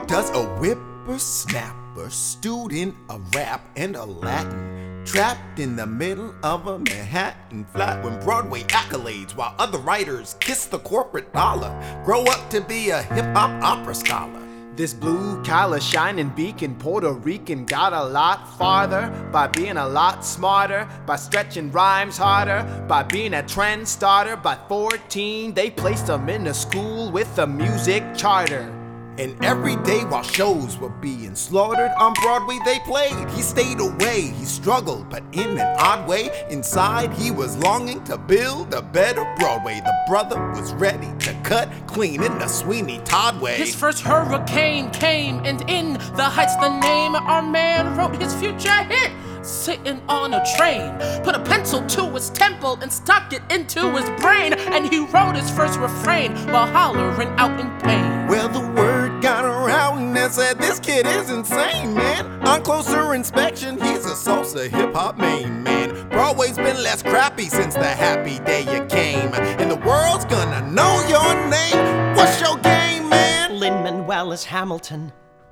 What does a whippersnapper, student of rap and a Latin, trapped in the middle of a Manhattan flat when Broadway accolades while other writers kiss the corporate dollar, grow up to be a hip-hop opera scholar? This blue-collar shining beacon Puerto Rican got a lot farther by being a lot smarter, by stretching rhymes harder, by being a trend starter. By 14, they placed him in a school with a music charter. And every day while shows were being slaughtered on Broadway they played. He stayed away, he struggled, but in an odd way, inside he was longing to build a better Broadway. The brother was ready to cut clean in the Sweeney Todd way. His first hurricane came, and in the Heights the name our man wrote his future hit. Sitting on a train, put a pencil to his temple and stuck it into his brain, and he wrote his first refrain while hollering out in pain. Well, the word got around and said this kid is insane, man. On closer inspection, he's a salsa hip-hop main man. Broadway's been less crappy since the happy day you came, and the world's gonna know your name. What's your game, man? Lin-Manuel is Hamilton.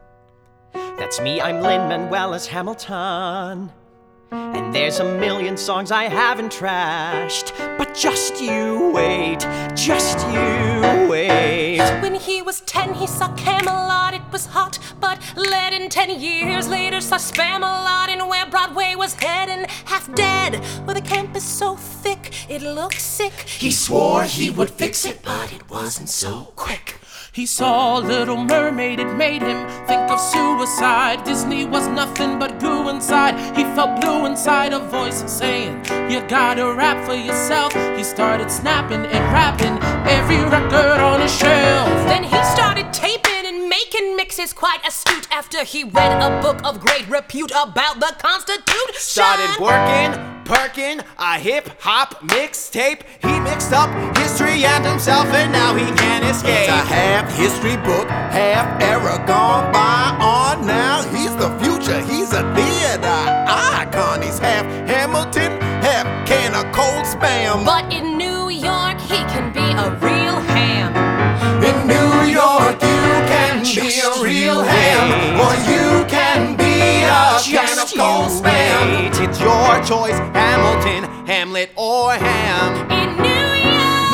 That's me, I'm Lin-Manuel is Hamilton. And there's a million songs I haven't trashed, but just you wait, just you wait. When he was 10, he saw Camelot, it was hot, but leaden. 10 years later saw Spamalot, and where Broadway was heading, half dead, with a campus so thick, it looked sick. He swore he would fix it, but it wasn't so quick. He saw Little Mermaid, it made him think of suicide. Disney was nothing but goo inside. He felt blue inside, a voice saying, you gotta rap for yourself. He started snapping and rapping every record on his shelf. Then he started taping and making mixes quite astute after he read a book of great repute about the Constitution. Started working, perking, a hip-hop mixtape. He mixed up history and himself, and now he can't escape. It's a half history book, half era gone by on now. He's the future, he's a theater icon. He's half Hamilton, half can of cold spam. But in New York, he can be a real ham. In New York, you can be a real ham, or you can be a can of cold spam. It's your choice, Hamilton, Hamlet, or Ham. In New York,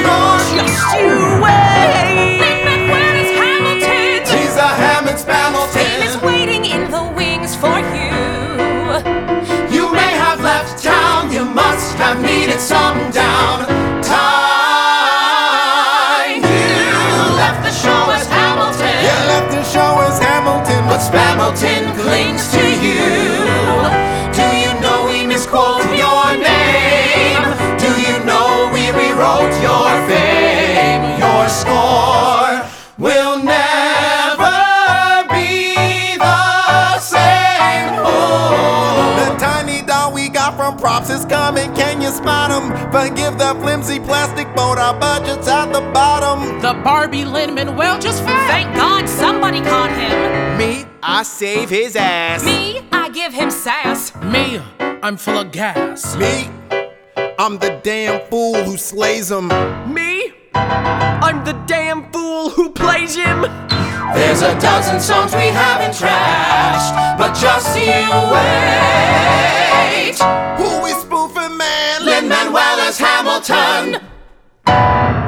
Just you wait. Lin-Manuel is Hamilton. He's a ham and Fame is Spamilton. waiting in the wings for you. You may have left town, you must have needed some downtime. You left the show as Hamilton, You left the show as Hamilton, but Spamilton clings to you. Do you know we misquote your name? Do you know we rewrote your fame? Your score will never be the same. Oh. the tiny doll we got from props is coming. Can you spot him? Forgive the flimsy plastic boat, our budget's at the bottom. The Barbie Lin-Manuel just fell. Thank God somebody caught him. Me, I save his ass. Me, I give him sass. Me, I'm full of gas. Me, I'm the damn fool who slays him. Me? I'm the damn fool who plays him. There's a dozen songs we haven't trashed, but just you wait. Who we spoofing, man? Lin-Manuel as Hamilton.